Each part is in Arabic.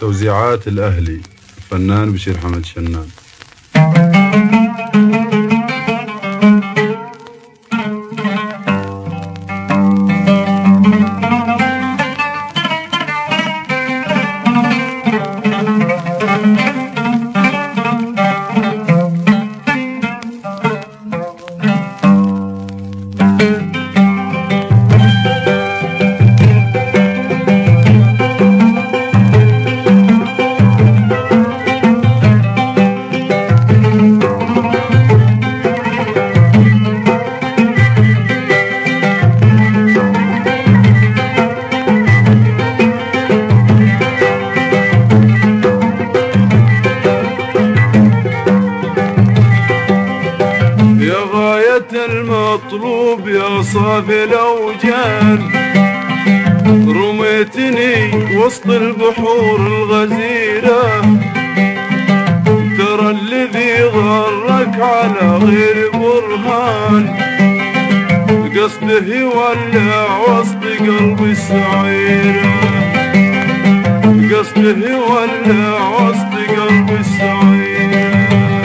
توزيعات الأهلي الفنان بشير حمد شنان. المطلوب يا صافي الأوجان، رميتني وسط البحور الغزيرة، ترى الذي غرك على غير برهان، قصده يولع وسط قلبي السعيرة، قصده يولع وسط قلبي السعيرة.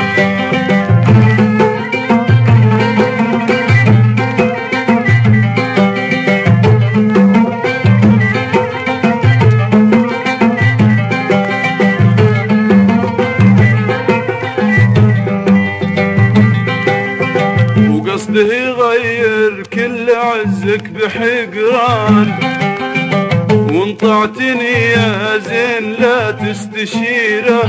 قصده يغير كل عزك بحقران، وانطعتني يا زين لا تستشيره،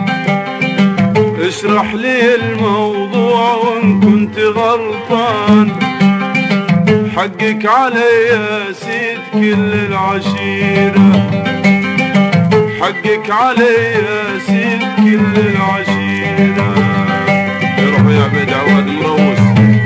اشرح لي الموضوع وان كنت غلطان، حقك علي يا سيد كل العشيرة، حقك علي يا سيد كل العشيرة. يروح يا عبيد عواد مروس.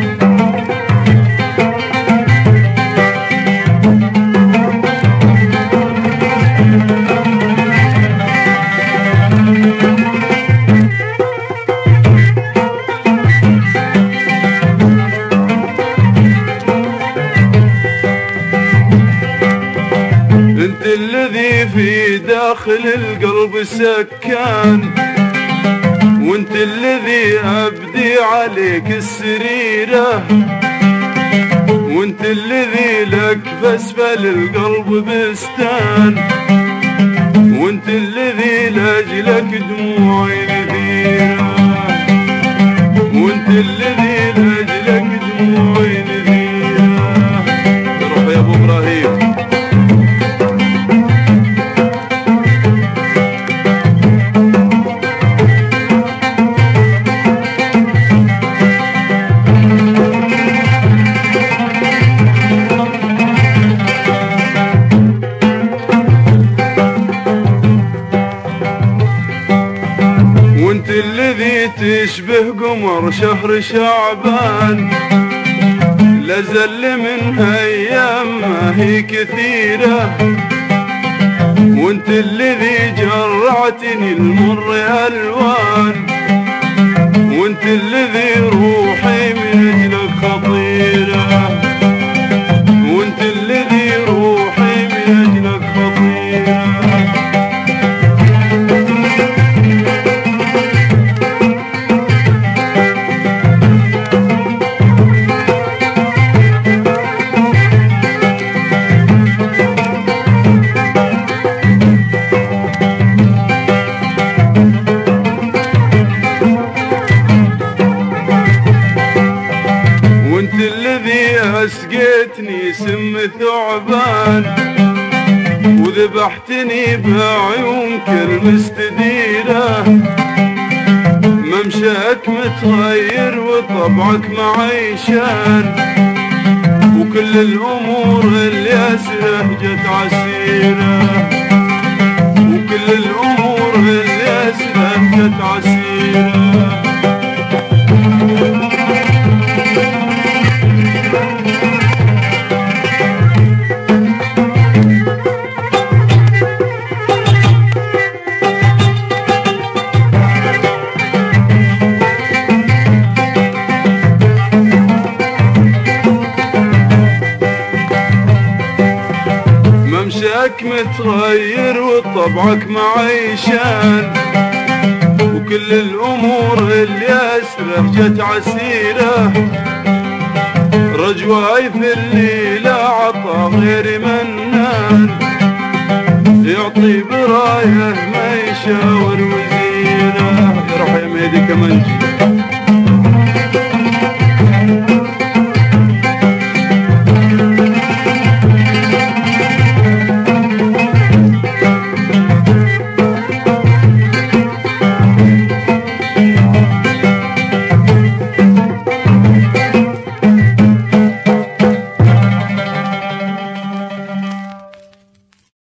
انت الذي في داخل القلب سكان، وانت الذي ابدي عليك السريرة، وانت الذي لك باسفل القلب بستان، وانت الذي لاجلك دموعي نذيرة، وانت الذي لاجلك دموعي نذيرة. روح يا ابو ابراهيم. وانت الذي تشبه قمر شهر شعبان، لازل منها ايام ما هي كثيرة، وانت الذي جرعتني المر الوان، وانت الذي روحي من اجلك خطيرة، وانت الذي روحي من اجلك خطيرة. وانت الذي اسقيتني سم ثعبان، وذبحتني بعيونك المستديرة، ممشاك متغير وطبعك معيشان، وكل الامور الياسرة جت عسيرة، وكل الامور الياسرة جت عسيرة. حالك متغير وطبعك معيشان، وكل الأمور اللي أسره جت عسيرة، رجواي في الليلة عطا غير منان، يعطي برايه ما يشاور وزيره. يروح يا مهدي كمنجي.